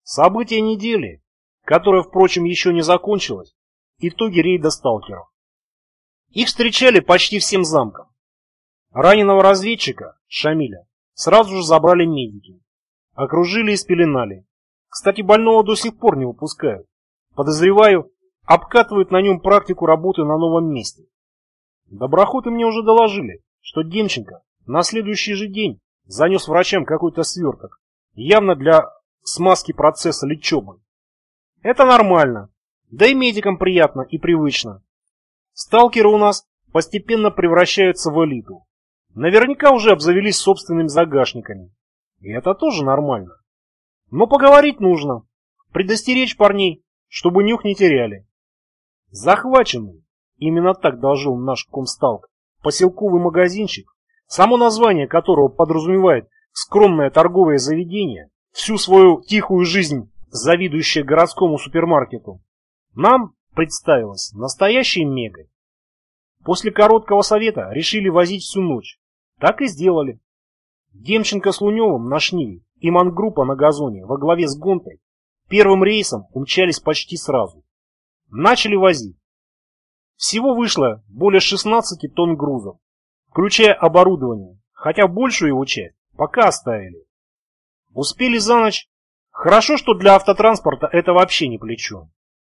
События недели, которая, впрочем, еще не закончилась, итоги рейда сталкеров. Их встречали почти всем замком. Раненого разведчика, Шамиля, сразу же забрали медики. Окружили и спеленали. Кстати, больного до сих пор не выпускают. Подозреваю, обкатывают на нем практику работы на новом месте. Доброхоты мне уже доложили, что Демченко на следующий же день занес врачам какой-то сверток, явно для смазки процесса лечебы. Это нормально, да и медикам приятно и привычно. Сталкеры у нас постепенно превращаются в элиту. Наверняка уже обзавелись собственными загашниками. И это тоже нормально. Но поговорить нужно, предостеречь парней, чтобы нюх не теряли. Захваченный, именно так доложил наш комсталк, поселковый магазинчик, само название которого подразумевает скромное торговое заведение, всю свою тихую жизнь завидующее городскому супермаркету, нам представилось настоящей мегой. После короткого совета решили возить всю ночь. Так и сделали. Демченко с Луневым на шниве и мангруппа на газоне во главе с Гонтой первым рейсом умчались почти сразу. Начали возить. Всего вышло более 16 тонн грузов, включая оборудование, хотя большую его часть пока оставили. Успели за ночь. Хорошо, что для автотранспорта это вообще не плечо.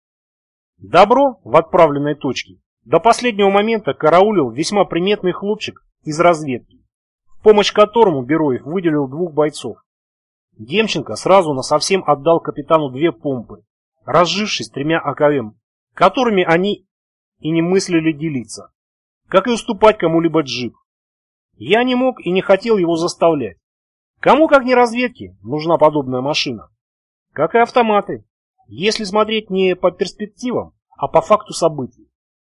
Добро в отправленной точке до последнего момента караулил весьма приметный хлопчик из разведки, в помощь которому Бероев выделил 2 бойцов. Демченко сразу насовсем отдал капитану 2 помпы, разжившись 3 АКМ, которыми они и не мыслили делиться, как и уступать кому-либо джип. Я не мог и не хотел его заставлять. Кому, как не разведке, нужна подобная машина. Как и автоматы, если смотреть не по перспективам, а по факту событий.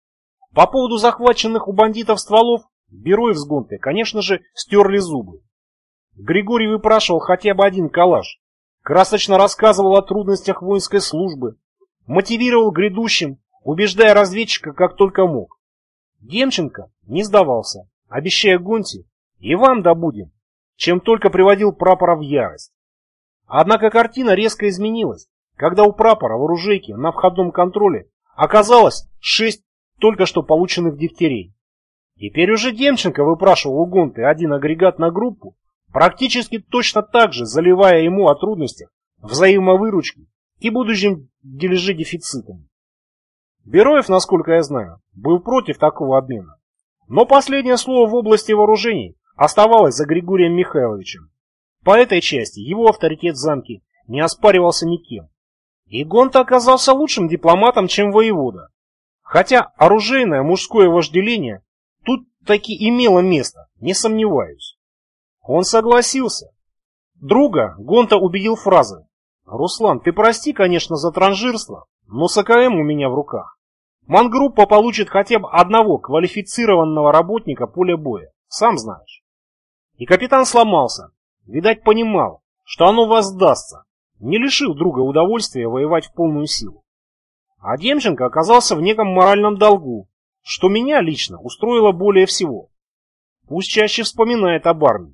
По поводу захваченных у бандитов стволов, Бероев с Гонтой, конечно же, стерли зубы. Григорий выпрашивал хотя бы один калаш, красочно рассказывал о трудностях воинской службы, мотивировал грядущим, убеждая разведчика как только мог. Демченко не сдавался, обещая Гонте: «И вам добудем», чем только приводил прапора в ярость. Однако картина резко изменилась, когда у прапора в оружейке на входном контроле оказалось 6 только что полученных дегтярей. Теперь уже Демченко выпрашивал у Гонты один агрегат на группу, практически точно так же заливая ему о трудностях взаимовыручки и будущем дележе дефицитами. Бероев, насколько я знаю, был против такого обмена. Но последнее слово в области вооружений оставалось за Григорием Михайловичем. По этой части его авторитет в замке не оспаривался никем. И Гонта оказался лучшим дипломатом, чем воевода. Хотя оружейное мужское вожделение тут таки имело место, не сомневаюсь. Он согласился. Друга Гонта убедил фразой: «Руслан, ты прости, конечно, за транжирство, но с АКМ у меня в руках. Мангруппа получит хотя бы одного квалифицированного работника поля боя, сам знаешь». И капитан сломался. Видать, понимал, что оно воздастся, не лишив друга удовольствия воевать в полную силу. А Демченко оказался в неком моральном долгу, что меня лично устроило более всего. Пусть чаще вспоминает об армии.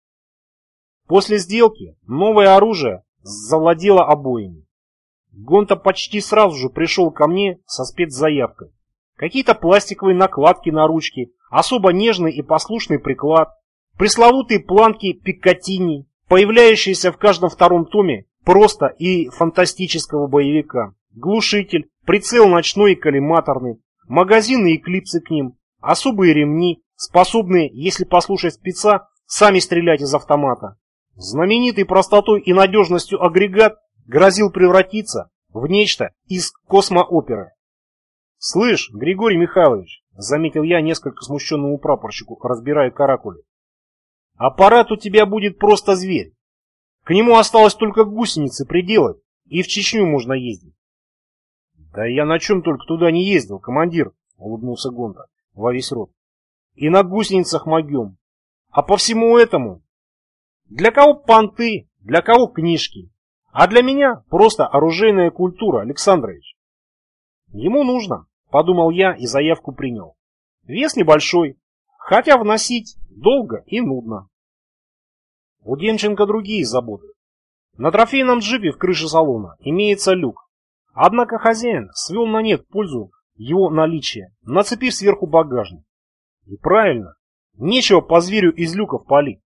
После сделки новое оружие завладело обоими. Гонта почти сразу же пришел ко мне со спецзаявкой. Какие-то пластиковые накладки на ручки, особо нежный и послушный приклад, пресловутые планки Пиккатини, появляющиеся в каждом втором томе просто и фантастического боевика, глушитель, прицел ночной и коллиматорный, магазины и клипсы к ним, особые ремни, способные, если послушать спеца, сами стрелять из автомата. Знаменитый простотой и надежностью агрегат грозил превратиться в нечто из космооперы. «Слышь, Григорий Михайлович», — заметил я несколько смущенному прапорщику, разбирая каракули, — «аппарат у тебя будет просто зверь. К нему осталось только гусеницы приделать, и в Чечню можно ездить». «Да я на чем только туда не ездил, командир», — улыбнулся Гонта во весь рот. «И на гусеницах могем. А по всему этому, для кого понты, для кого книжки, а для меня просто оружейная культура, Александрович». «Ему нужно», — подумал я и заявку принял. «Вес небольшой, хотя вносить долго и нудно». У Демченко другие заботы. На трофейном джипе в крыше салона имеется люк. Однако хозяин свел на нет пользу его наличия, нацепив сверху багажник. И правильно, нечего по зверю из люков палить.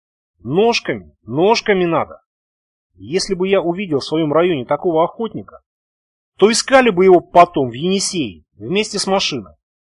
Ножками надо. Если бы я увидел в своем районе такого охотника, то искали бы его потом в Енисее вместе с машиной.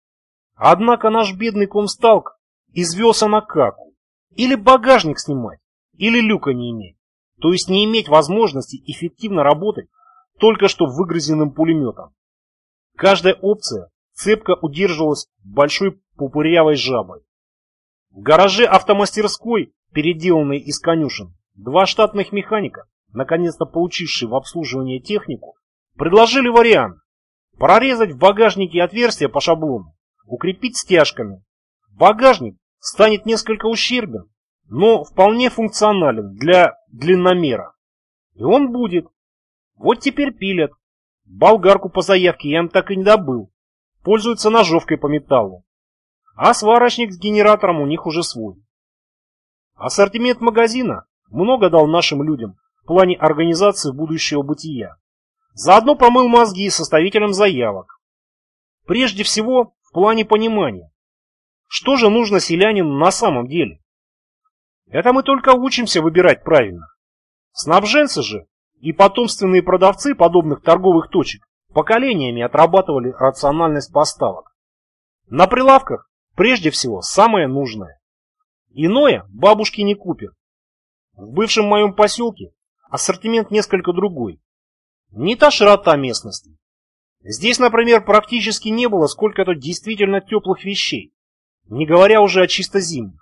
Однако наш бедный комсталк извелся на каку. Или багажник снимать, или люка не иметь. То есть не иметь возможности эффективно работать только что выгрызенным пулеметом. Каждая опция цепко удерживалась большой пупырявой жабой. В гараже автомастерской, переделанной из конюшен, два штатных механика, наконец-то получившие в обслуживание технику, предложили вариант: прорезать в багажнике отверстие по шаблону, укрепить стяжками. Багажник станет несколько ущербен, но вполне функционален для длинномера. И он будет. Вот теперь пилят. Болгарку по заявке я им так и не добыл. Пользуются ножовкой по металлу. А сварочник с генератором у них уже свой. Ассортимент магазина много дал нашим людям в плане организации будущего бытия. Заодно помыл мозги составителям заявок. Прежде всего, в плане понимания. Что же нужно селянину на самом деле? Это мы только учимся выбирать правильно. Снабженцы же и потомственные продавцы подобных торговых точек поколениями отрабатывали рациональность поставок. На прилавках прежде всего самое нужное. Иное бабушки не купят. В бывшем моем поселке ассортимент несколько другой. Не та широта местности. Здесь, например, практически не было сколько-то действительно теплых вещей, не говоря уже о чисто зимних.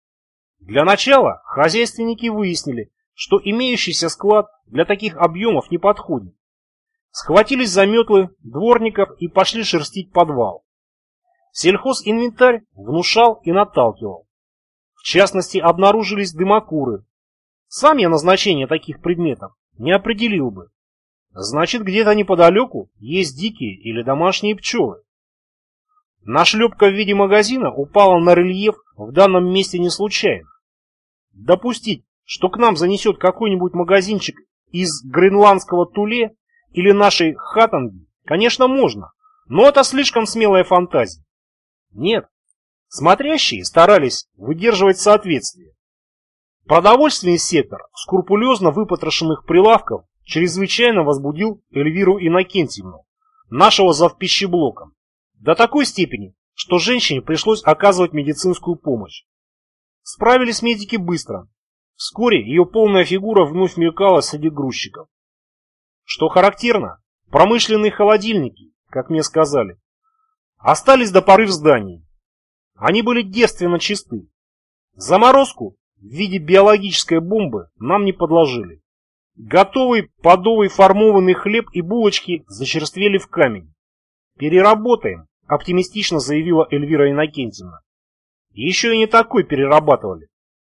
Для начала хозяйственники выяснили, что имеющийся склад для таких объемов не подходит. Схватились за метлы дворников и пошли шерстить подвал. Сельхозинвентарь внушал и наталкивал. В частности, обнаружились дымокуры. Сам я назначение таких предметов не определил бы. Значит, где-то неподалеку есть дикие или домашние пчелы. Нашлепка в виде магазина упала на рельеф в данном месте не случайно. Допустить, что к нам занесет какой-нибудь магазинчик из гренландского Туле или нашей Хатанги, конечно, можно, но это слишком смелая фантазия. Нет, смотрящие старались выдерживать соответствие. Продовольственный сектор скрупулезно выпотрошенных прилавков чрезвычайно возбудил Эльвиру Иннокентьевну, нашего завпищеблока, до такой степени, что женщине пришлось оказывать медицинскую помощь. Справились медики быстро. Вскоре ее полная фигура вновь мелькала среди грузчиков. Что характерно, промышленные холодильники, как мне сказали, остались до поры в здании. Они были девственно чисты. Заморозку в виде биологической бомбы нам не подложили. Готовый подовый формованный хлеб и булочки зачерствели в камень. «Переработаем», — оптимистично заявила Эльвира Иннокентьевна. Еще и не такой перерабатывали.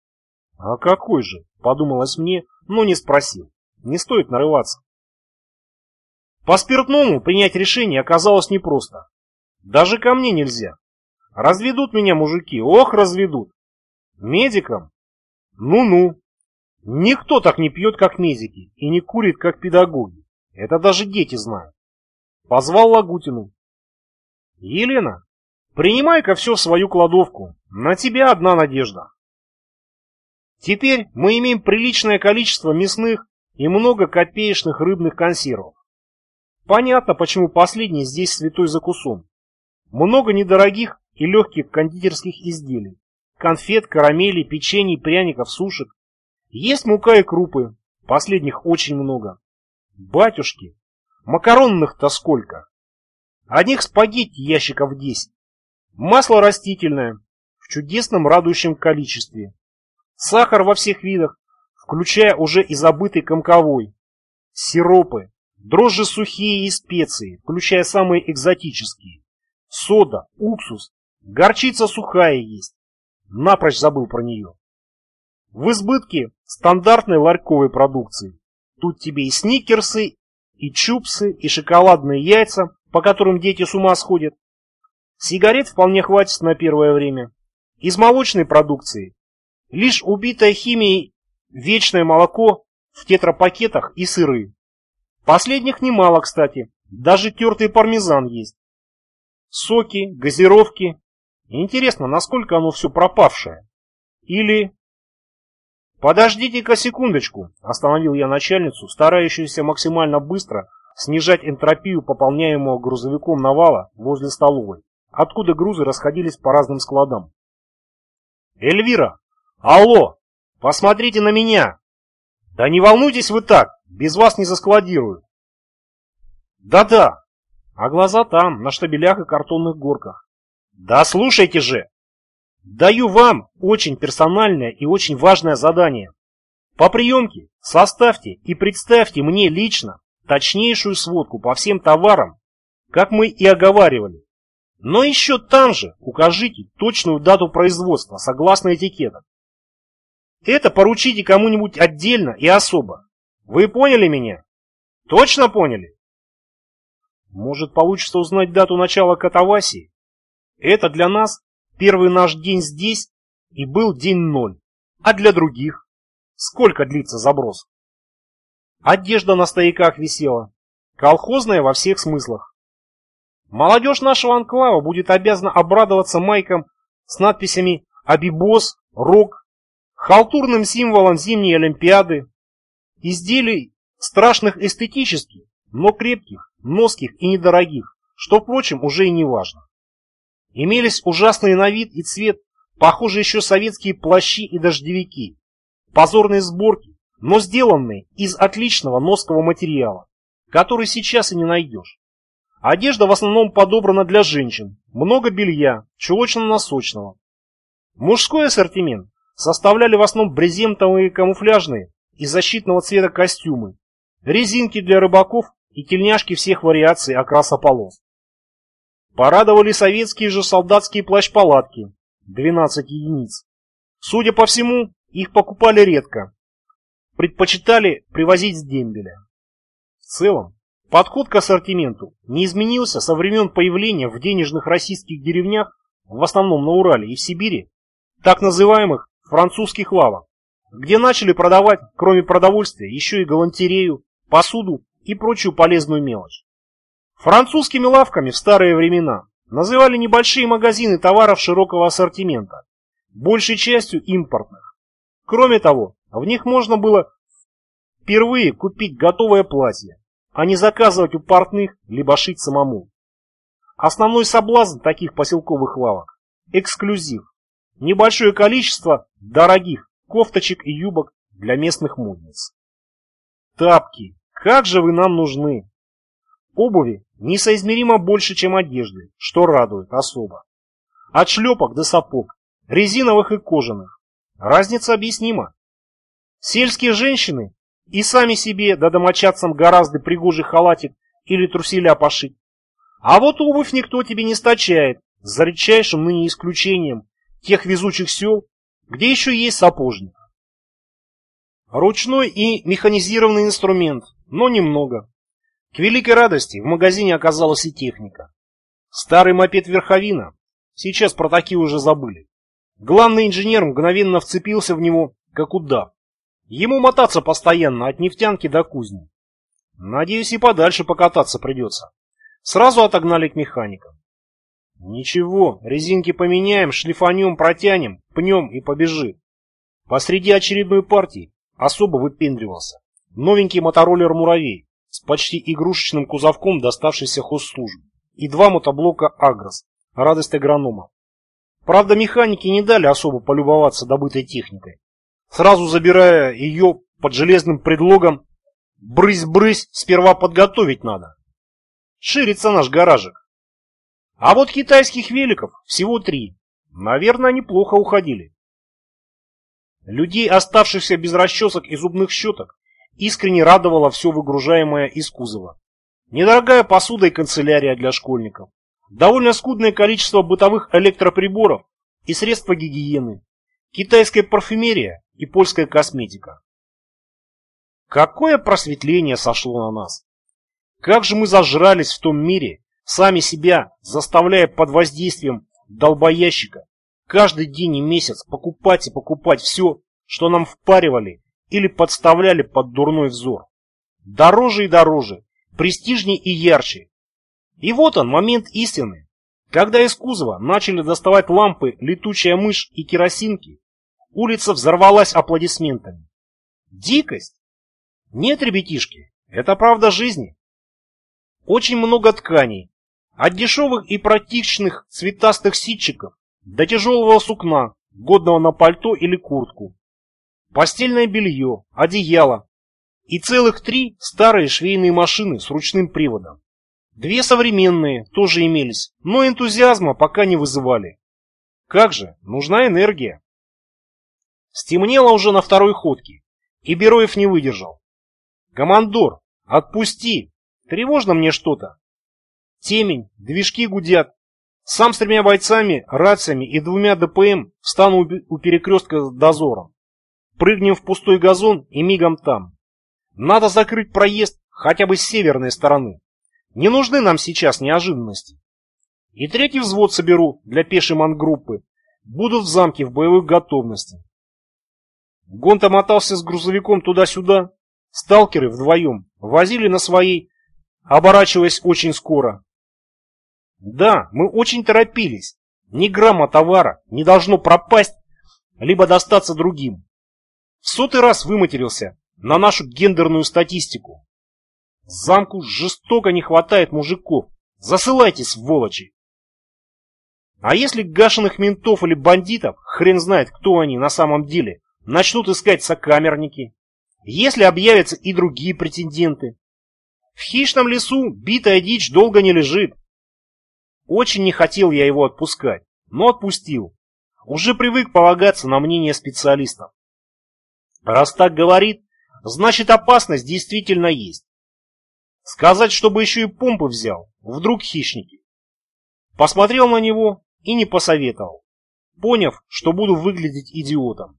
А какой же, подумалось мне, но не спросил. Не стоит нарываться. По спиртному принять решение оказалось непросто. Даже ко мне нельзя. Разведут меня мужики, ох, разведут. Медикам? Ну-ну. Никто так не пьет, как медики, и не курит, как педагоги. Это даже дети знают. Позвал Лагутину. Елена, принимай-ка все в свою кладовку. На тебя одна надежда. Теперь мы имеем приличное количество мясных и много копеечных рыбных консервов. Понятно, почему последний здесь святой закусон. Много недорогих и легких кондитерских изделий. Конфет, карамелей, печений, пряников, сушек. Есть мука и крупы. Последних очень много. Батюшки, макаронных-то сколько? Одних спагетти ящиков 10. Масло растительное в чудесном радующем количестве. Сахар во всех видах, включая уже и забытый комковой. Сиропы, дрожжи сухие и специи, включая самые экзотические. Сода, уксус, горчица сухая есть. Напрочь забыл про нее. В избытке стандартной ларьковой продукции. Тут тебе и сникерсы, и чупсы, и шоколадные яйца, по которым дети с ума сходят. Сигарет вполне хватит на первое время. Из молочной продукции лишь убитое химией вечное молоко в тетрапакетах и сыры. Последних немало, кстати, даже тертый пармезан есть. Соки, газировки. Интересно, насколько оно все пропавшее? Или... «Подождите-ка секундочку», — остановил я начальницу, старающуюся максимально быстро снижать энтропию пополняемого грузовиком навала возле столовой, откуда грузы расходились по разным складам. «Эльвира! Алло! Посмотрите на меня! Да не волнуйтесь вы так, без вас не заскладирую!» «Да-да, а глаза там, на штабелях и картонных горках. Да слушайте же! Даю вам очень персональное и очень важное задание. По приемке составьте и представьте мне лично точнейшую сводку по всем товарам, как мы и оговаривали. Но еще там же укажите точную дату производства согласно этикетам. Это поручите кому-нибудь отдельно и особо. Вы поняли меня? Точно поняли? Может, получится узнать дату начала катавасии? Это для нас первый наш день здесь и был день 0. А для других? Сколько длится заброс? Одежда на стояках висела. Колхозная во всех смыслах. Молодежь нашего анклава будет обязана обрадоваться майкам с надписями «Абибос», «Рок», халтурным символом зимней олимпиады, изделий страшных эстетических, но крепких, носких и недорогих, что, впрочем, уже и не важно. Имелись ужасные на вид и цвет, похожие еще советские плащи и дождевики, позорные сборки, но сделанные из отличного ноского материала, который сейчас и не найдешь. Одежда в основном подобрана для женщин, много белья, чулочно-носочного. Мужской ассортимент составляли в основном брезентовые камуфляжные и защитного цвета костюмы, резинки для рыбаков и тельняшки всех вариаций окраса полос. Порадовали советские же солдатские плащ-палатки, 12 единиц. Судя по всему, их покупали редко, предпочитали привозить с дембеля. В целом, подход к ассортименту не изменился со времен появления в денежных российских деревнях, в основном на Урале и в Сибири, так называемых французских лавок, где начали продавать, кроме продовольствия, еще и галантерею, посуду и прочую полезную мелочь. Французскими лавками в старые времена называли небольшие магазины товаров широкого ассортимента, большей частью импортных. Кроме того, в них можно было впервые купить готовое платье, а не заказывать у портных, либо шить самому. Основной соблазн таких поселковых лавок – эксклюзив, небольшое количество дорогих кофточек и юбок для местных модниц. Тапки, как же вы нам нужны! Обуви несоизмеримо больше, чем одежды, что радует особо. От шлепок до сапог, резиновых и кожаных. Разница объяснима. Сельские женщины и сами себе да домочадцам гораздо пригожий халатик или труселя пошить. А вот обувь никто тебе не стачает, за редчайшим ныне исключением тех везучих сел, где еще есть сапожник. Ручной и механизированный инструмент, но немного. К великой радости в магазине оказалась и техника. Старый мопед Верховина, сейчас про такие уже забыли. Главный инженер мгновенно вцепился в него, как удав. Ему мотаться постоянно от нефтянки до кузни. Надеюсь, и подальше покататься придется. Сразу отогнали к механикам. Ничего, резинки поменяем, шлифанем, протянем, пнем и побежит. Посреди очередной партии особо выпендривался новенький мотороллер «Муравей» с почти игрушечным кузовком, доставшийся хозслужбе, и 2 мотоблока «Агрос», радость агронома. Правда, механики не дали особо полюбоваться добытой техникой, сразу забирая ее под железным предлогом «брысь-брысь, сперва подготовить надо». Ширится наш гаражик. А вот китайских великов всего 3. Наверное, они плохо уходили. Людей, оставшихся без расчесок и зубных щеток, искренне радовало все выгружаемое из кузова. Недорогая посуда и канцелярия для школьников, довольно скудное количество бытовых электроприборов и средства гигиены, китайская парфюмерия и польская косметика. Какое просветление сошло на нас! Как же мы зажрались в том мире, сами себя заставляя под воздействием долбоящика каждый день и месяц покупать и покупать все, что нам впаривали или подставляли под дурной взор. Дороже и дороже, престижнее и ярче. И вот он, момент истины. Когда из кузова начали доставать лампы летучая мышь и керосинки, улица взорвалась аплодисментами. Дикость? Нет, ребятишки, это правда жизни. Очень много тканей, от дешевых и практичных цветастых ситчиков до тяжелого сукна, годного на пальто или куртку. Постельное белье, одеяло и целых 3 старые швейные машины с ручным приводом. 2 современные тоже имелись, но энтузиазма пока не вызывали. Как же, нужна энергия. Стемнело уже на второй ходке, и Бероев не выдержал. «Командор, отпусти! Тревожно мне что-то. Темень, движки гудят. Сам с 3 бойцами, рациями и 2 ДПМ встану у перекрестка с дозором. Прыгнем в пустой газон и мигом там. Надо закрыть проезд хотя бы с северной стороны. Не нужны нам сейчас неожиданности. И 3-й взвод соберу для пешей мангруппы. Будут в замке в боевой готовности». Гонта мотался с грузовиком туда-сюда. Сталкеры вдвоем возили на своей, оборачиваясь очень скоро. Да, мы очень торопились. Ни грамма товара не должно пропасть, либо достаться другим. В 100-й раз выматерился на нашу гендерную статистику. Замку жестоко не хватает мужиков. Засылайте, сволочи. А если гашеных ментов или бандитов, хрен знает, кто они на самом деле, начнут искать сокамерники? Если объявятся и другие претенденты? В хищном лесу битая дичь долго не лежит. Очень не хотел я его отпускать, но отпустил. Уже привык полагаться на мнение специалистов. Раз так говорит, значит опасность действительно есть. Сказать, чтобы еще и помпы взял, вдруг хищники. Посмотрел на него и не посоветовал, поняв, что буду выглядеть идиотом.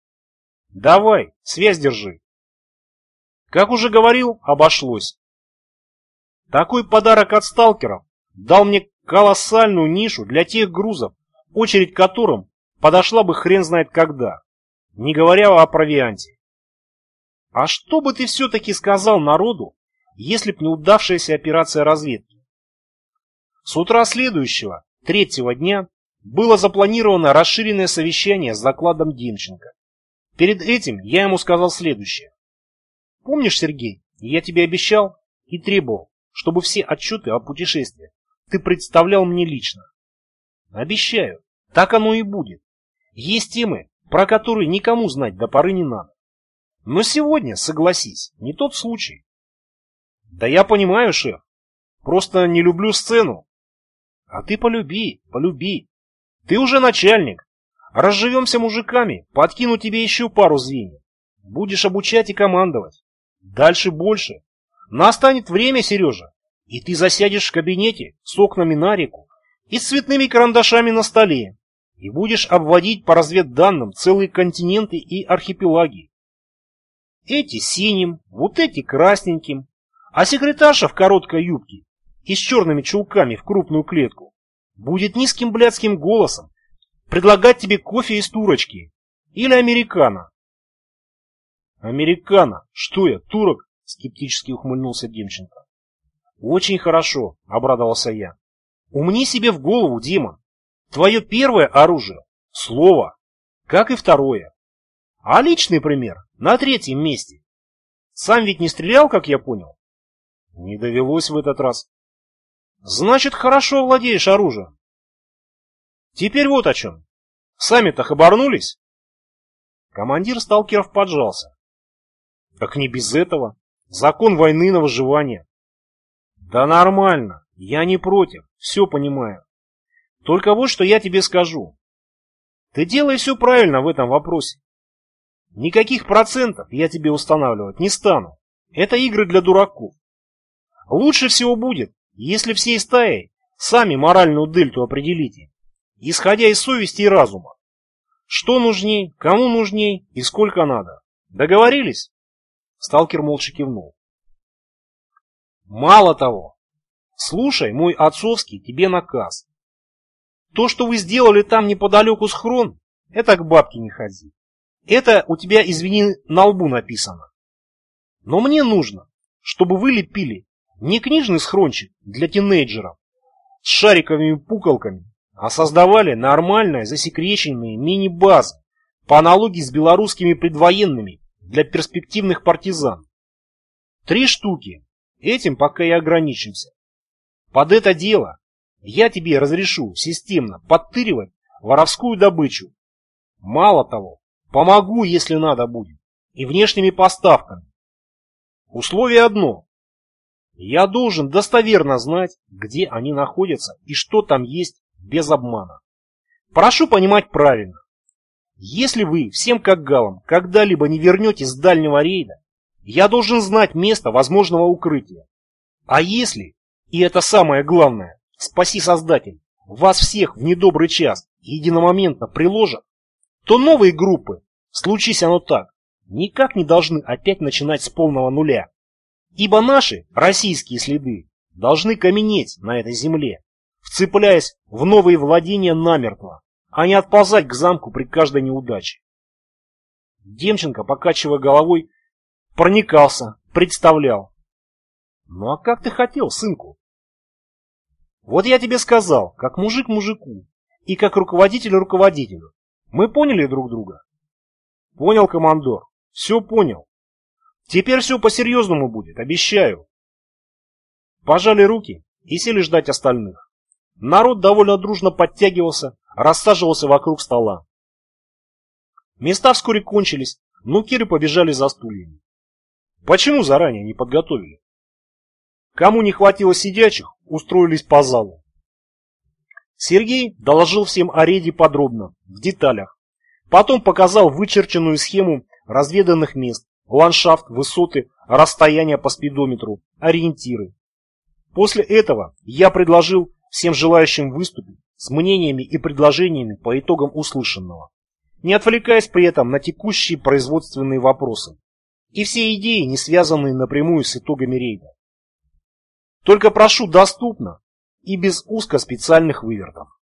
Давай, связь держи. Как уже говорил, обошлось. Такой подарок от сталкеров дал мне колоссальную нишу для тех грузов, очередь которым подошла бы хрен знает когда, не говоря о провианте. А что бы ты все-таки сказал народу, если б не удавшаяся операция разведки? С утра следующего, 3-го дня, было запланировано расширенное совещание с докладом Демченко. Перед этим я ему сказал следующее. Помнишь, Сергей, я тебе обещал и требовал, чтобы все отчеты о путешествиях ты представлял мне лично. Обещаю, так оно и будет. Есть темы, про которые никому знать до поры не надо. Но сегодня, согласись, не тот случай. Да я понимаю, шеф, просто не люблю сцену. А ты полюби, полюби. Ты уже начальник. Разживемся мужиками, подкину тебе еще пару звеньев. Будешь обучать и командовать. Дальше больше. Настанет время, Сережа, и ты засядешь в кабинете с окнами на реку и с цветными карандашами на столе, и будешь обводить по разведданным целые континенты и архипелаги. Эти синим, вот эти красненьким, а секретарша в короткой юбке и с черными чулками в крупную клетку будет низким блядским голосом предлагать тебе кофе из турочки или американо. Американо? Что я, турок? Скептически ухмыльнулся Демченко. Очень хорошо, обрадовался я. Умни себе в голову, демон. Твое первое оружие — слово, как и второе. А личный пример на 3-м месте. Сам ведь не стрелял, как я понял? Не довелось в этот раз. Значит, хорошо владеешь оружием. Теперь вот о чем. Сами-то хабарнулись? Командир сталкеров поджался. Так не без этого. Закон войны на выживание. Да нормально, я не против, все понимаю. Только вот что я тебе скажу. Ты делай все правильно в этом вопросе. Никаких процентов я тебе устанавливать не стану. Это игры для дураков. Лучше всего будет, если всей стаей сами моральную дельту определите, исходя из совести и разума. Что нужней, кому нужней и сколько надо. Договорились? Сталкер молча кивнул. Мало того, слушай мой отцовский тебе наказ. То, что вы сделали там неподалеку схрон, это к бабке не ходи. Это у тебя, извини, на лбу написано. Но мне нужно, чтобы вы лепили не книжный схрончик для тинейджеров с шариковыми пуколками, а создавали нормальные засекреченные мини-базы по аналогии с белорусскими предвоенными для перспективных партизан. 3 штуки. Этим пока и ограничимся. Под это дело я тебе разрешу системно подтыривать воровскую добычу. Мало того, помогу, если надо будет, и внешними поставками. Условие одно. Я должен достоверно знать, где они находятся и что там есть без обмана. Прошу понимать правильно. Если вы всем как галам когда-либо не вернетесь с дальнего рейда, я должен знать место возможного укрытия. А если, и это самое главное, спаси Создатель, вас всех в недобрый час единомоментно приложат, то новые группы, случись оно так, никак не должны опять начинать с полного нуля. Ибо наши российские следы должны каменеть на этой земле, вцепляясь в новые владения намертво, а не отползать к замку при каждой неудаче. Демченко, покачивая головой, проникался, представлял. Ну а как ты хотел, сынку? Вот я тебе сказал, как мужик мужику и как руководитель руководителю. Мы поняли друг друга? Понял, командор, все понял. Теперь все по-серьезному будет, обещаю. Пожали руки и сели ждать остальных. Народ довольно дружно подтягивался, рассаживался вокруг стола. Места вскоре кончились, нукеры побежали за стульями. Почему заранее не подготовили? Кому не хватило сидячих, устроились по залу. Сергей доложил всем о рейде подробно, в деталях. Потом показал вычерченную схему разведанных мест, ландшафт, высоты, расстояния по спидометру, ориентиры. После этого я предложил всем желающим выступить с мнениями и предложениями по итогам услышанного, не отвлекаясь при этом на текущие производственные вопросы и все идеи, не связанные напрямую с итогами рейда. Только прошу доступно и без узкоспециальных вывертов.